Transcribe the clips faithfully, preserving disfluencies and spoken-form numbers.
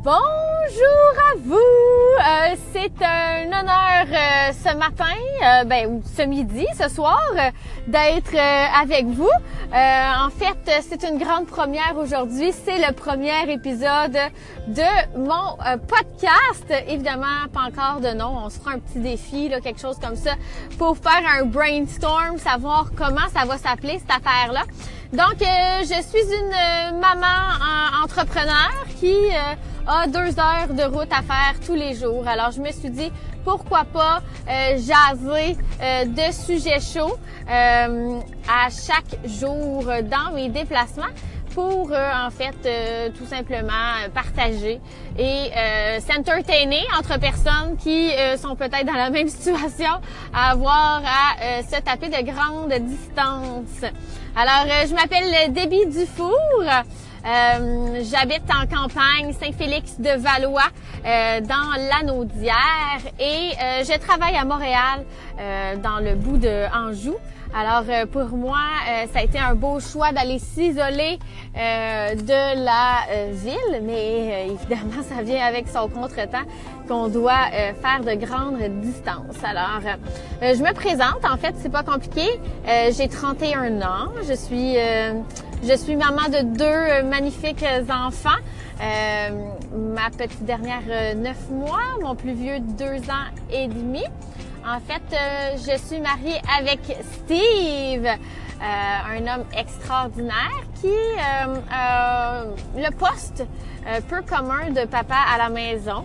Bonjour à vous! Euh, c'est un honneur euh, ce matin, euh, ben ou ce midi, ce soir, euh, d'être euh, avec vous. Euh, en fait, c'est une grande première aujourd'hui. C'est le premier épisode de mon euh, podcast. Évidemment, pas encore de nom. On se fera un petit défi, là, quelque chose comme ça, pour faire un brainstorm, savoir comment ça va s'appeler cette affaire-là. Donc, euh, je suis une euh, maman euh, entrepreneur qui euh, a deux heures de route à faire tous les jours. Alors, je me suis dit, pourquoi pas euh, jaser euh, de sujets chauds euh, à chaque jour dans mes déplacements pour, euh, en fait, euh, tout simplement euh, partager et euh, s'entertainer entre personnes qui euh, sont peut-être dans la même situation, à avoir à euh, se taper de grandes distances. Alors, euh, je m'appelle Debbie Dufour. Euh, j'habite en campagne, Saint-Félix-de-Valois, euh, dans l'Anaudière, et euh, je travaille à Montréal, euh, dans le bout de Anjou. Alors, euh, pour moi, euh, ça a été un beau choix d'aller s'isoler euh, de la euh, ville, mais euh, évidemment, ça vient avec son contretemps qu'on doit euh, faire de grandes distances. Alors, euh, je me présente, en fait, c'est pas compliqué. Euh, j'ai trente et un ans, je suis... Euh, Je suis maman de deux magnifiques enfants. Euh, ma petite dernière, neuf mois, mon plus vieux, deux ans et demi. En fait, euh, je suis mariée avec Steve, euh, un homme extraordinaire qui euh, a le poste euh, peu commun de papa à la maison.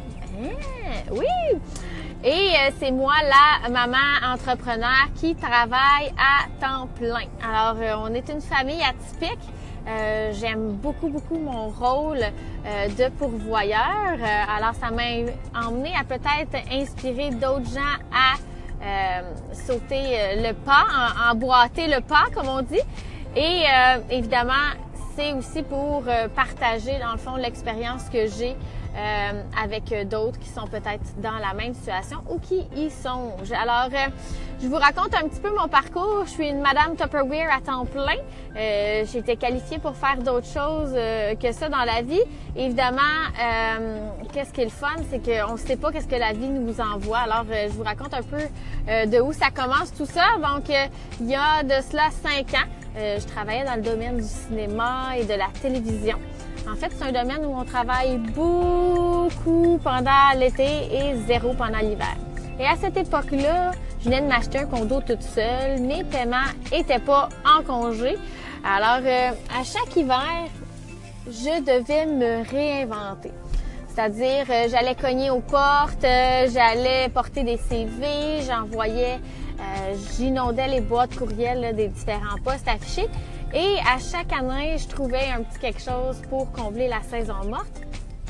Ah, oui! Et euh, c'est moi, la maman entrepreneur qui travaille à temps plein. Alors, euh, on est une famille atypique. Euh, j'aime beaucoup, beaucoup mon rôle euh, de pourvoyeur. Euh, alors, ça m'a emmené à peut-être inspirer d'autres gens à euh, sauter euh, le pas, en, emboîter le pas, comme on dit. Et euh, évidemment, c'est aussi pour euh, partager, dans le fond, l'expérience que j'ai Euh, avec d'autres qui sont peut-être dans la même situation ou qui y songent. Alors, euh, je vous raconte un petit peu mon parcours. Je suis une madame Tupperware à temps plein. Euh, j'ai été qualifiée pour faire d'autres choses euh, que ça dans la vie. Évidemment, euh, qu'est-ce qui est le fun, c'est qu'on ne sait pas qu'est-ce que la vie nous envoie. Alors, euh, je vous raconte un peu euh, de où ça commence tout ça. Donc, euh, il y a de cela cinq ans, euh, je travaillais dans le domaine du cinéma et de la télévision. En fait, c'est un domaine où on travaille beaucoup pendant l'été et zéro pendant l'hiver. Et à cette époque-là, je venais de m'acheter un condo toute seule. Mes paiements étaient pas en congé. Alors, euh, à chaque hiver, je devais me réinventer. C'est-à-dire, euh, j'allais cogner aux portes, euh, j'allais porter des C V, j'envoyais, euh, j'inondais les boîtes courriels là, des différents postes affichés. Et à chaque année, je trouvais un petit quelque chose pour combler la saison morte.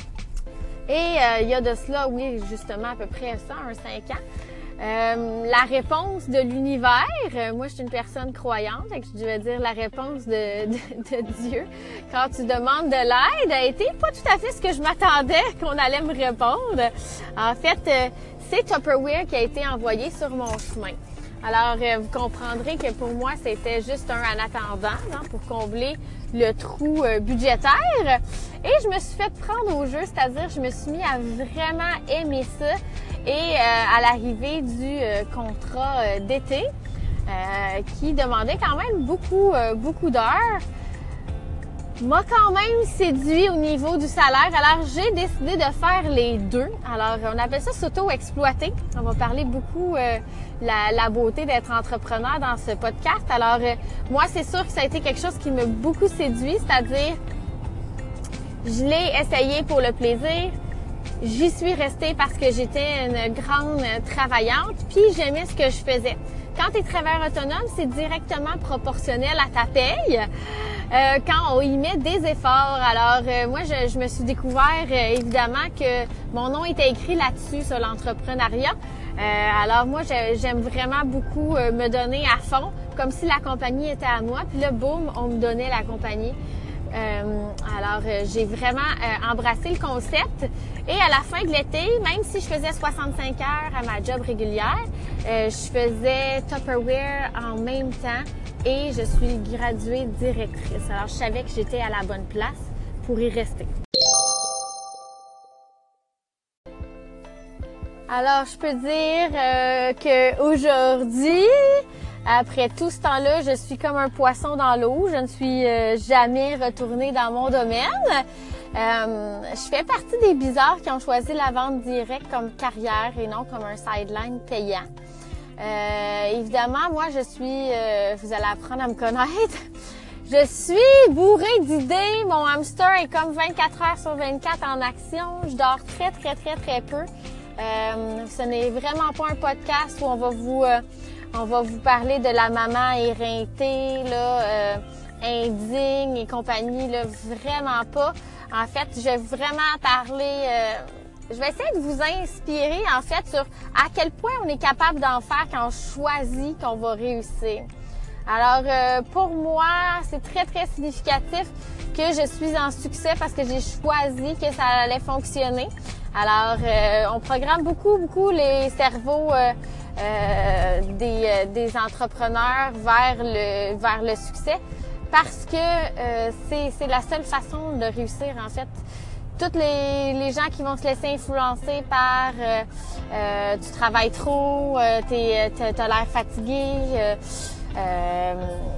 Et euh, il y a de cela, oui, justement, à peu près ça, un cinq ans. Euh, la réponse de l'univers, euh, moi je suis une personne croyante, donc je devais dire la réponse de, de, de Dieu quand tu demandes de l'aide a été pas tout à fait ce que je m'attendais qu'on allait me répondre. En fait, euh, c'est Tupperware qui a été envoyé sur mon chemin. Alors, euh, vous comprendrez que pour moi, c'était juste un en attendant hein, pour combler le trou euh, budgétaire. Et je me suis fait prendre au jeu, c'est-à-dire je me suis mis à vraiment aimer ça. Et euh, à l'arrivée du euh, contrat euh, d'été, euh, qui demandait quand même beaucoup, euh, beaucoup d'heures, m'a quand même séduit au niveau du salaire. Alors, j'ai décidé de faire les deux. Alors, on appelle ça s'auto-exploiter. On va parler beaucoup euh, la, la beauté d'être entrepreneur dans ce podcast. Alors, euh, moi, c'est sûr que ça a été quelque chose qui m'a beaucoup séduit, c'est-à-dire, je l'ai essayé pour le plaisir. J'y suis restée parce que j'étais une grande travaillante, puis j'aimais ce que je faisais. Quand tu es travailleur autonome, c'est directement proportionnel à ta paye euh, quand on y met des efforts. Alors, euh, moi, je, je me suis découvert, euh, évidemment, que mon nom était écrit là-dessus, sur l'entrepreneuriat. Euh, alors, moi, j'aime vraiment beaucoup euh, me donner à fond, comme si la compagnie était à moi. Puis là, boum, on me donnait la compagnie. Euh, alors, euh, j'ai vraiment euh, embrassé le concept. Et à la fin de l'été, même si je faisais soixante-cinq heures à ma job régulière, euh, je faisais Tupperware en même temps et je suis graduée directrice. Alors, je savais que j'étais à la bonne place pour y rester. Alors, je peux dire euh, qu'aujourd'hui, après tout ce temps-là, je suis comme un poisson dans l'eau. Je ne suis euh, jamais retournée dans mon domaine. Euh, je fais partie des bizarres qui ont choisi la vente directe comme carrière et non comme un sideline payant. Euh, évidemment, moi, je suis... Euh, vous allez apprendre à me connaître. Je suis bourrée d'idées. Mon hamster est comme vingt-quatre heures sur vingt-quatre en action. Je dors très, très, très, très peu. Euh, ce n'est vraiment pas un podcast où on va vous euh, on va vous parler de la maman éreintée, là, euh, indigne et compagnie, là, vraiment pas. En fait, je vais vraiment parler, euh, je vais essayer de vous inspirer, en fait, sur à quel point on est capable d'en faire quand on choisit qu'on va réussir. Alors, euh, pour moi, c'est très, très significatif que je suis en succès parce que j'ai choisi que ça allait fonctionner. Alors, euh, on programme beaucoup, beaucoup les cerveaux euh, euh, des, euh, des entrepreneurs vers le, vers le succès parce que euh, c'est, c'est la seule façon de réussir, en fait. Toutes les, les gens qui vont se laisser influencer par euh, euh, tu travailles trop, euh, t'es, t'as, t'as l'air fatigué, euh, euh,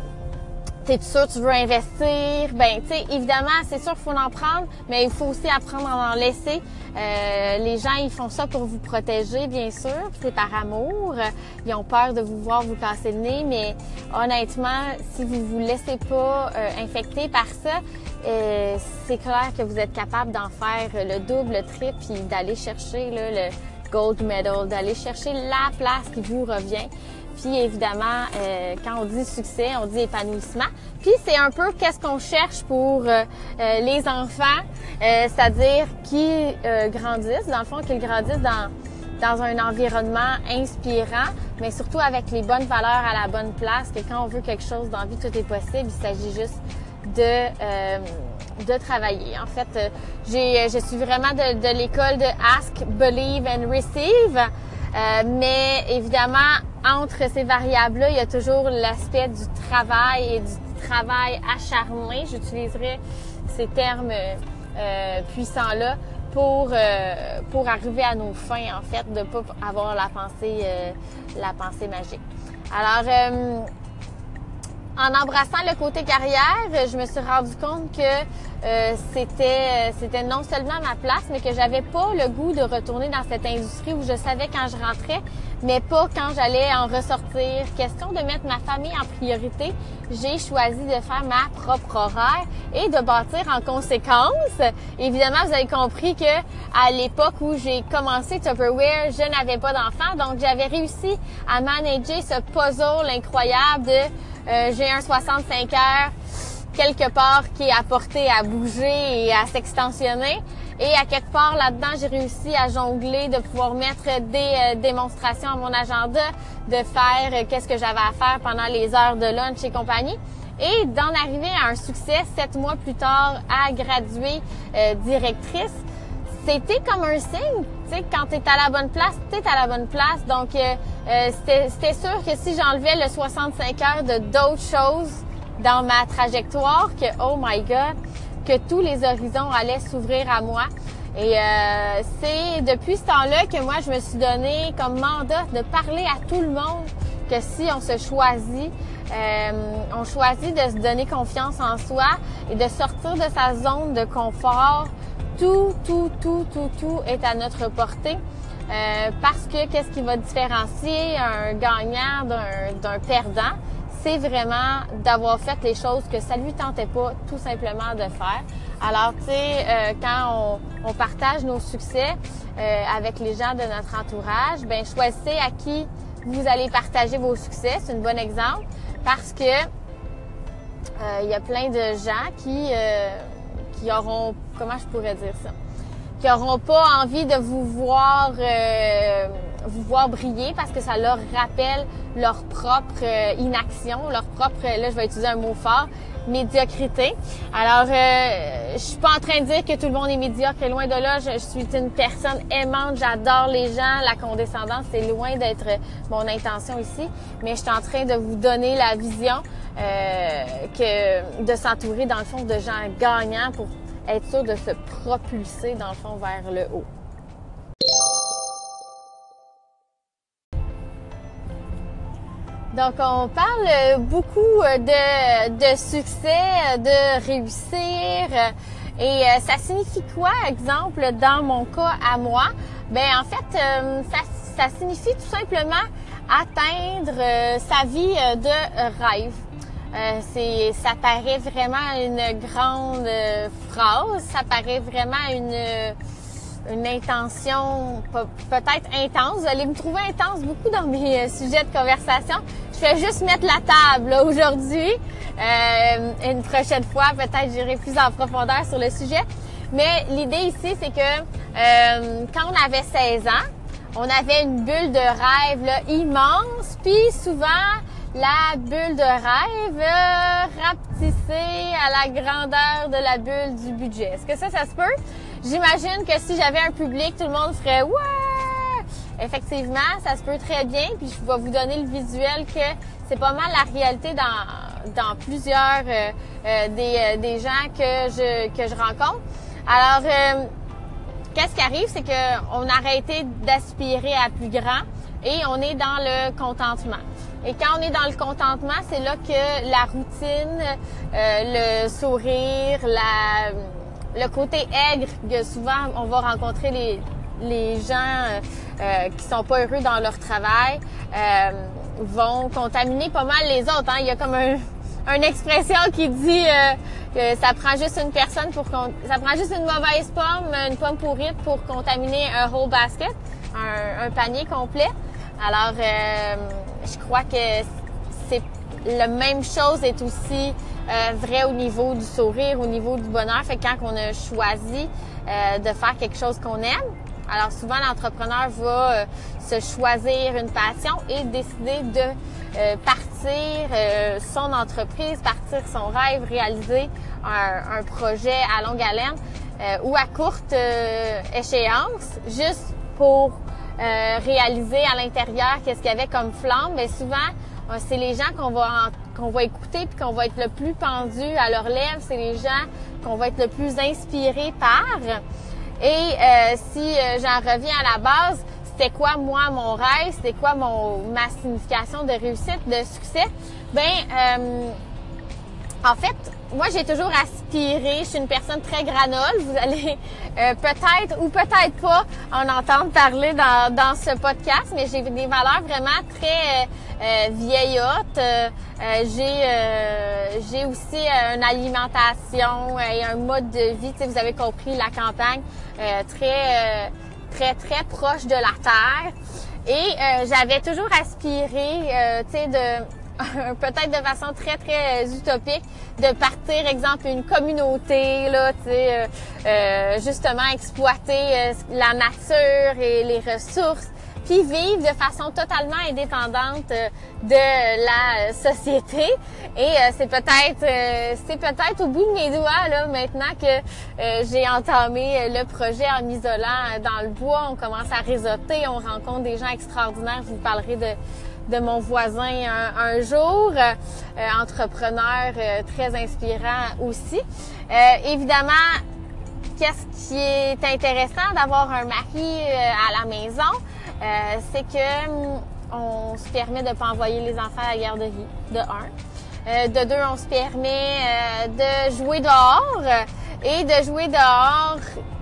t'es sûr que tu veux investir? Ben, tu sais, évidemment, c'est sûr qu'il faut en prendre, mais il faut aussi apprendre à en laisser. Euh, les gens, ils font ça pour vous protéger, bien sûr. C'est par amour. Ils ont peur de vous voir vous casser le nez, mais honnêtement, si vous vous laissez pas euh, infecter par ça, euh, c'est clair que vous êtes capable d'en faire le double, le triple, puis d'aller chercher là, le gold medal, d'aller chercher la place qui vous revient. Puis évidemment, euh, quand on dit succès, on dit épanouissement. Puis c'est un peu qu'est-ce qu'on cherche pour euh, euh, les enfants, euh, c'est-à-dire qu'ils euh, grandissent, dans le fond, qu'ils grandissent dans, dans un environnement inspirant, mais surtout avec les bonnes valeurs à la bonne place, que quand on veut quelque chose dans la vie, tout est possible. Il s'agit juste de, euh, de travailler. En fait, euh, j'ai, je suis vraiment de, de l'école de Ask, Believe and Receive. Euh, mais évidemment, entre ces variables-là, il y a toujours l'aspect du travail et du travail acharné. J'utiliserai ces termes euh, puissants-là pour euh, pour arriver à nos fins, en fait, de pas avoir la pensée euh, la pensée magique. Alors, euh, en embrassant le côté carrière, je me suis rendu compte que euh, c'était c'était non seulement ma place, mais que j'avais pas le goût de retourner dans cette industrie où je savais quand je rentrais, mais pas quand j'allais en ressortir. Question de mettre ma famille en priorité, j'ai choisi de faire ma propre horaire et de bâtir en conséquence. Évidemment, vous avez compris que à l'époque où j'ai commencé Tupperware, je n'avais pas d'enfant, donc j'avais réussi à manager ce puzzle incroyable de Euh, j'ai un soixante-cinq heures quelque part qui est apporté à bouger et à s'extensionner. Et à quelque part là-dedans, j'ai réussi à jongler, de pouvoir mettre des euh, démonstrations à mon agenda, de faire euh, qu'est-ce que j'avais à faire pendant les heures de lunch et compagnie. Et d'en arriver à un succès sept mois plus tard à graduer euh, directrice. C'était comme un signe, tu sais, quand t'es à la bonne place, t'es à la bonne place. Donc, euh, euh, c'était, c'était sûr que si j'enlevais le soixante-cinq heures de d'autres choses dans ma trajectoire, que, oh my God, que tous les horizons allaient s'ouvrir à moi. Et euh, c'est depuis ce temps-là que moi, je me suis donné comme mandat de parler à tout le monde que si on se choisit, euh, on choisit de se donner confiance en soi et de sortir de sa zone de confort. Tout, tout, tout, tout, tout est à notre portée euh, parce que qu'est-ce qui va différencier un gagnant d'un, d'un perdant? C'est vraiment d'avoir fait les choses que ça lui tentait pas tout simplement de faire. Alors, tu sais, euh, quand on, on partage nos succès euh, avec les gens de notre entourage, ben choisissez à qui vous allez partager vos succès. C'est un bon exemple parce que euh, il y a plein de gens qui... Euh, qui auront, comment je pourrais dire ça, qui auront pas envie de vous voir, euh, vous voir briller parce que ça leur rappelle leur propre euh, inaction, leur propre, là je vais utiliser un mot fort, médiocrité. Alors, euh, je suis pas en train de dire que tout le monde est médiocre, loin de là. Je, je suis une personne aimante, j'adore les gens, la condescendance, c'est loin d'être mon intention ici, mais je suis en train de vous donner la vision euh, que de s'entourer dans le fond de gens gagnants pour être sûr de se propulser dans le fond vers le haut. Donc, on parle beaucoup de, de succès, de réussir. Et ça signifie quoi, exemple, dans mon cas à moi? Ben en fait, ça, ça signifie tout simplement atteindre sa vie de rêve. Euh, c'est, ça paraît vraiment une grande phrase, ça paraît vraiment une... une intention peut-être intense. Vous allez me trouver intense beaucoup dans mes sujets de conversation. Je vais juste mettre la table là, aujourd'hui. Euh, une prochaine fois, peut-être j'irai plus en profondeur sur le sujet. Mais l'idée ici, c'est que euh, quand on avait seize ans, on avait une bulle de rêve là, immense. Puis souvent, la bulle de rêve euh, rapetissait à la grandeur de la bulle du budget. Est-ce que ça, ça se peut? J'imagine que si j'avais un public, tout le monde ferait « Ouais! » Effectivement, ça se peut très bien. Puis je vais vous donner le visuel que c'est pas mal la réalité dans, dans plusieurs euh, euh, des, euh, des gens que je, que je rencontre. Alors, euh, qu'est-ce qui arrive? C'est qu'on a arrêté d'aspirer à plus grand et on est dans le contentement. Et quand on est dans le contentement, c'est là que la routine, euh, le sourire, la... le côté aigre, que souvent on va rencontrer les, les gens euh, qui sont pas heureux dans leur travail, euh, vont contaminer pas mal les autres. Hein. Il y a comme un, une expression qui dit euh, que ça prend juste une personne pour ça prend juste une mauvaise pomme, une pomme pourrite pour contaminer un whole basket, un, un panier complet. Alors, euh, je crois que c'est la même chose est aussi euh, vrai au niveau du sourire, au niveau du bonheur. Fait que quand on a choisi euh, de faire quelque chose qu'on aime, alors souvent l'entrepreneur va euh, se choisir une passion et décider de euh, partir euh, son entreprise, partir son rêve, réaliser un, un projet à longue haleine euh, ou à courte euh, échéance, juste pour euh, réaliser à l'intérieur qu'est-ce qu'il y avait comme flamme. Mais souvent, c'est les gens qu'on va en, qu'on va écouter puis qu'on va être le plus pendu à leurs lèvres. C'est les gens qu'on va être le plus inspiré par. Et euh, si euh, j'en reviens à la base, c'était quoi moi mon rêve? C'était quoi mon ma signification de réussite, de succès? Ben euh, en fait, moi j'ai toujours aspiré. Je suis une personne très granole. Vous allez euh, peut-être ou peut-être pas en entendre parler dans, dans ce podcast, mais j'ai des valeurs vraiment très euh, vieillottes. Euh, j'ai euh, j'ai aussi euh, une alimentation et un mode de vie. Tu sais, vous avez compris, la campagne euh, très euh, très très proche de la terre. Et euh, j'avais toujours aspiré, euh, tu sais, de peut-être de façon très, très euh, utopique, de partir, exemple, une communauté, là, tu sais, euh, euh, justement exploiter euh, la nature et les ressources, puis vivre de façon totalement indépendante euh, de la société. Et euh, c'est peut-être euh, c'est peut-être au bout de mes doigts, là, maintenant que euh, j'ai entamé le projet en m'isolant dans le bois. On commence à réseauter, on rencontre des gens extraordinaires. Je vous parlerai de de mon voisin un, un jour, euh, entrepreneur euh, très inspirant aussi. Euh, évidemment, qu'est-ce qui est intéressant d'avoir un mari euh, à la maison, euh, c'est que hum, on se permet de pas envoyer les enfants à la garderie, de un. Euh, de deux, on se permet euh, de jouer dehors et de jouer dehors.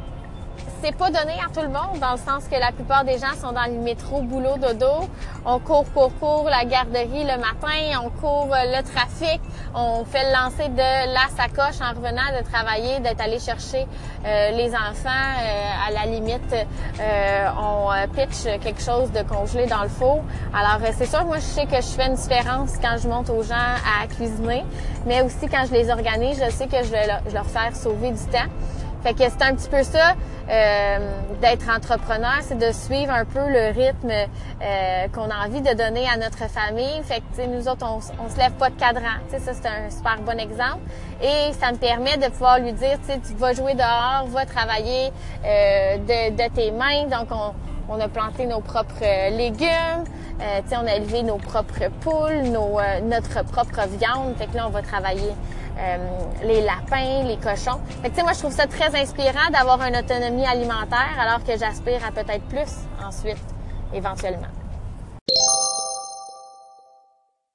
C'est pas donné à tout le monde, dans le sens que la plupart des gens sont dans le métro, boulot, dodo. On court, court, court la garderie le matin, on court le trafic, on fait le lancer de la sacoche en revenant de travailler, d'être allé chercher euh, les enfants. Euh, à la limite, euh, on pitch quelque chose de congelé dans le four. Alors, c'est sûr, moi, je sais que je fais une différence quand je montre aux gens à cuisiner, mais aussi quand je les organise, je sais que je vais leur, je leur faire sauver du temps. Fait que c'est un petit peu ça, euh, d'être entrepreneur, c'est de suivre un peu le rythme euh, qu'on a envie de donner à notre famille. Fait que, tu sais, nous autres, on, on se lève pas de cadran. Tu sais, ça, c'est un super bon exemple. Et ça me permet de pouvoir lui dire, tu sais, tu vas jouer dehors, va travailler euh, de, de tes mains. Donc, on, on a planté nos propres légumes, euh, tu sais, on a élevé nos propres poules, nos, euh, notre propre viande. Fait que là, on va travailler Euh, les lapins, les cochons. Fait que, tu sais, moi, je trouve ça très inspirant d'avoir une autonomie alimentaire alors que j'aspire à peut-être plus ensuite, éventuellement.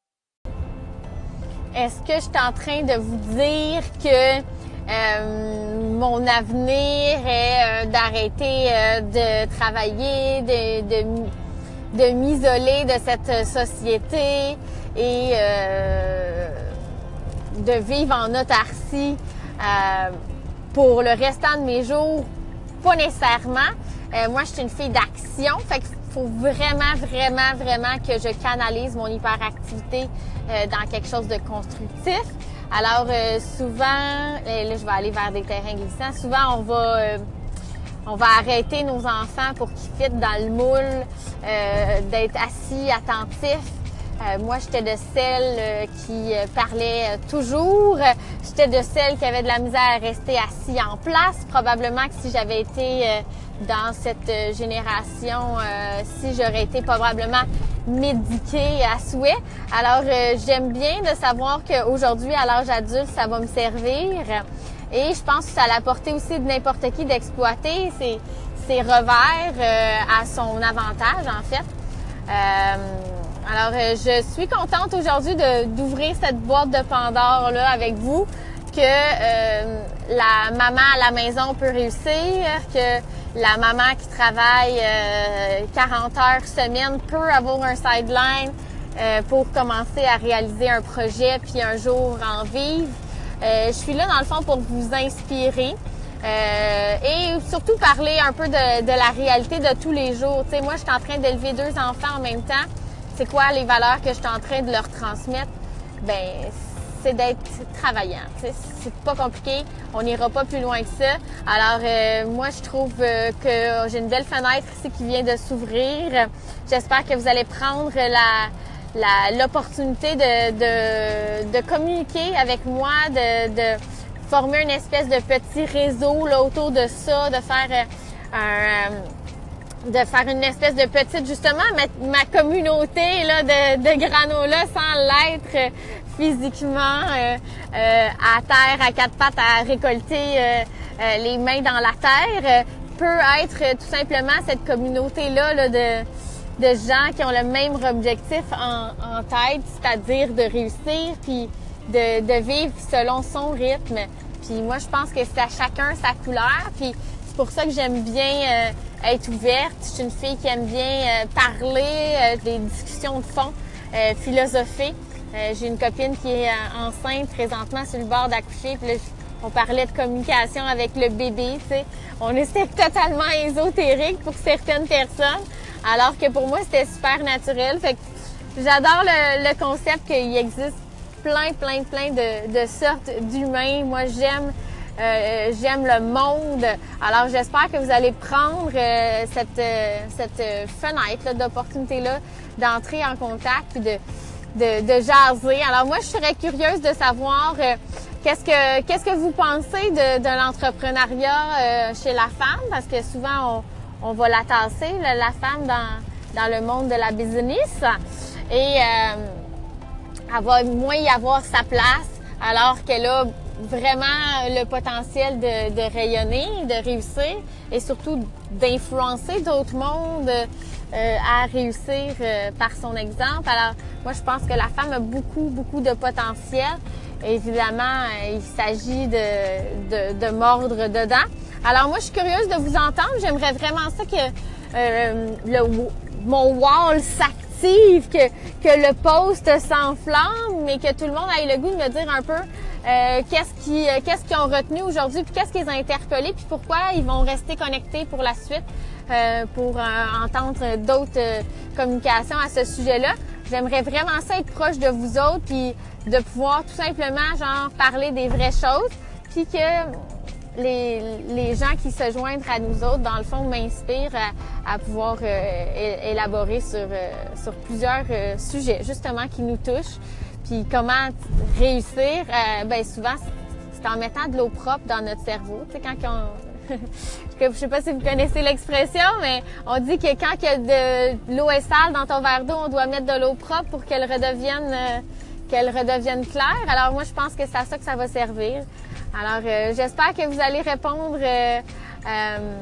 est-ce que je suis en train de vous dire que euh, mon avenir est euh, d'arrêter euh, de travailler, de, de, de m'isoler de cette société et euh, de vivre en autarcie euh, pour le restant de mes jours? Pas nécessairement. Euh, moi, je suis une fille d'action, fait qu'il faut vraiment, vraiment, vraiment que je canalise mon hyperactivité euh, dans quelque chose de constructif. Alors, euh, souvent, et là, je vais aller vers des terrains glissants, souvent, on va, euh, on va arrêter nos enfants pour qu'ils fitent dans le moule, euh, d'être assis, attentifs. Euh, moi, j'étais de celles euh, qui euh, parlaient euh, toujours. J'étais de celles qui avaient de la misère à rester assis en place. Probablement que si j'avais été euh, dans cette euh, génération, euh, si j'aurais été probablement médiquée à souhait. Alors, euh, j'aime bien de savoir qu'aujourd'hui, à l'âge adulte, ça va me servir. Et je pense que ça a la portée aussi de n'importe qui d'exploiter ses, ses revers euh, à son avantage, en fait. Euh, Alors, euh, je suis contente aujourd'hui de, d'ouvrir cette boîte de Pandore-là avec vous, que euh, la maman à la maison peut réussir, que la maman qui travaille euh, quarante heures semaine peut avoir un sideline euh, pour commencer à réaliser un projet puis un jour en vivre. Euh, je suis là, dans le fond, pour vous inspirer. Euh, et surtout parler un peu de, de la réalité de tous les jours. Tu sais, moi, je suis en train d'élever deux enfants en même temps. C'est quoi les valeurs que je suis en train de leur transmettre? Ben, c'est d'être travaillant. Tu sais, c'est pas compliqué. On n'ira pas plus loin que ça. Alors, euh, moi, je trouve euh, que j'ai une belle fenêtre ici qui vient de s'ouvrir. J'espère que vous allez prendre la, la, l'opportunité de, de, de communiquer avec moi, de, de former une espèce de petit réseau là, autour de ça, de faire euh, un... Euh, de faire une espèce de petite, justement, ma, ma communauté là, de, de granola sans l'être physiquement euh, euh, à terre, à quatre pattes, à récolter euh, euh, les mains dans la terre, euh, peut être euh, tout simplement cette communauté-là là, de, de gens qui ont le même objectif en, en tête, c'est-à-dire de réussir puis de, de vivre selon son rythme. Puis moi, je pense que c'est à chacun sa couleur, puis c'est pour ça que j'aime bien euh, être ouverte. Je suis une fille qui aime bien euh, parler, euh, des discussions de fond, euh, philosopher. Euh, j'ai une copine qui est euh, enceinte présentement sur le bord d'accoucher. Puis là, on parlait de communication avec le bébé, tu sais. On était totalement ésotérique pour certaines personnes, alors que pour moi, c'était super naturel. Fait que j'adore le, le concept qu'il existe plein, plein, plein de, de sortes d'humains. Moi, j'aime Euh, j'aime le monde. Alors, j'espère que vous allez prendre euh, cette, euh, cette fenêtre là, d'opportunité-là d'entrer en contact et de, de, de jaser. Alors, moi, je serais curieuse de savoir euh, qu'est-ce que qu'est-ce que vous pensez de, de l'entrepreneuriat euh, chez la femme, parce que souvent, on, on va la tasser, là, la femme, dans, dans le monde de la business. Et euh, elle va moins y avoir sa place, alors qu'elle a vraiment le potentiel de, de rayonner, de réussir et surtout d'influencer d'autres mondes euh, à réussir euh, par son exemple. Alors, moi, je pense que la femme a beaucoup, beaucoup de potentiel. Évidemment, il s'agit de, de, de mordre dedans. Alors, moi, je suis curieuse de vous entendre. J'aimerais vraiment ça que euh, le, mon wall s'active, que, que le post s'enflamme, mais que tout le monde ait le goût de me dire un peu Euh, qu'est-ce qui, euh, qu'est-ce qu'ils ont retenu aujourd'hui, puis qu'est-ce qui les a interpellés, puis pourquoi ils vont rester connectés pour la suite, euh, pour euh, entendre d'autres euh, communications à ce sujet-là. J'aimerais vraiment ça être proche de vous autres, puis de pouvoir tout simplement genre parler des vraies choses, puis que les, les gens qui se joignent à nous autres, dans le fond, m'inspirent à, à pouvoir euh, élaborer sur, euh, sur plusieurs euh, sujets, justement, qui nous touchent. Puis comment réussir? Euh, ben souvent, c'est en mettant de l'eau propre dans notre cerveau. Tu sais, quand on... je sais pas si vous connaissez l'expression, mais on dit que quand que de l'eau est sale dans ton verre d'eau, on doit mettre de l'eau propre pour qu'elle redevienne euh, qu'elle redevienne claire. Alors moi, je pense que c'est à ça que ça va servir. Alors, euh, j'espère que vous allez répondre euh, euh,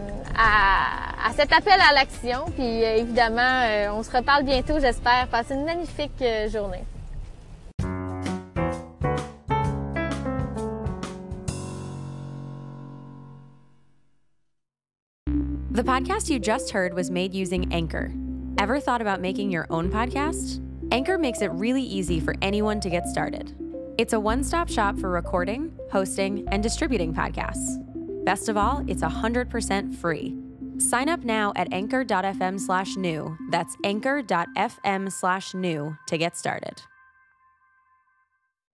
à, à cet appel à l'action. Puis euh, évidemment, euh, on se reparle bientôt, j'espère. Passez une magnifique euh, journée. The podcast you just heard was made using Anchor. Ever thought about making your own podcast? Anchor makes it really easy for anyone to get started. It's a one-stop shop for recording, hosting, and distributing podcasts. Best of all, it's one hundred percent free. Sign up now at anchor.fm slash new. That's anchor.fm slash new to get started.